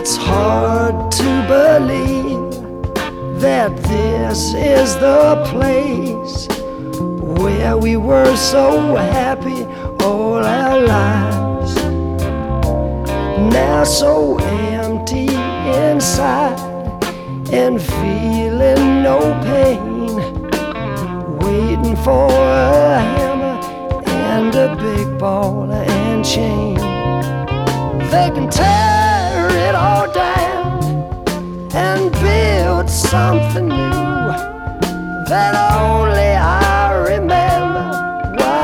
It's hard to believe that this is the place where we were so happy all our lives. Now so empty inside and feeling no pain, waiting for a hammer and a big ball and chain. They can tear it all down and build something new that only